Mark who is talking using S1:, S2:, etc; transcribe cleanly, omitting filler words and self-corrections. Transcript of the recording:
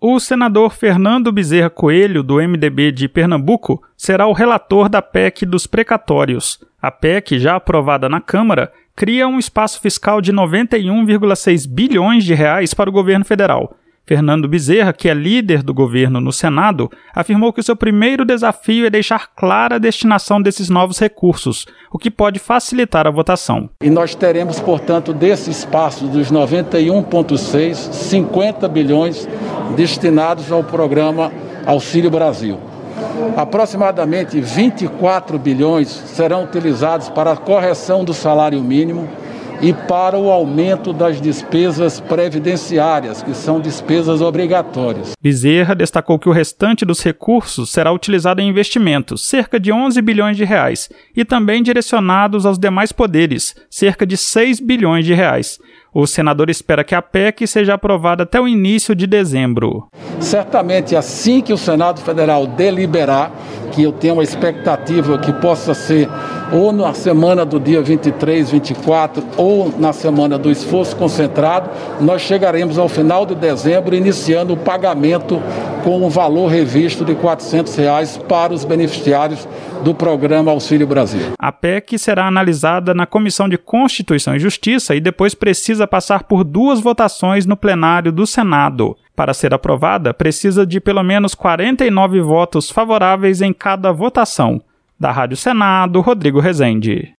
S1: O senador Fernando Bezerra Coelho, do MDB de Pernambuco, será o relator da PEC dos precatórios. A PEC, já aprovada na Câmara, cria um espaço fiscal de 91,6 bilhões de reais para o governo federal. Fernando Bezerra, que é líder do governo no Senado, afirmou que o seu primeiro desafio é deixar clara a destinação desses novos recursos, o que pode facilitar a votação.
S2: E nós teremos, portanto, desse espaço dos 91,6, 50 bilhões destinados ao programa Auxílio Brasil. Aproximadamente 24 bilhões serão utilizados para a correção do salário mínimo e para o aumento das despesas previdenciárias, que são despesas obrigatórias.
S1: Bezerra destacou que o restante dos recursos será utilizado em investimentos, cerca de 11 bilhões de reais, e também direcionados aos demais poderes, cerca de 6 bilhões de reais. O senador espera que a PEC seja aprovada até o início de dezembro.
S2: Certamente, assim que o Senado Federal deliberar, que eu tenho uma expectativa que possa ser ou na semana do dia 23, 24, ou na semana do esforço concentrado, nós chegaremos ao final de dezembro iniciando o pagamento com o valor revisto de R$ 400 para os beneficiários do programa Auxílio Brasil.
S1: A PEC será analisada na Comissão de Constituição e Justiça e depois precisa passar por 2 votações no plenário do Senado. Para ser aprovada, precisa de pelo menos 49 votos favoráveis em cada votação. Da Rádio Senado, Rodrigo Rezende.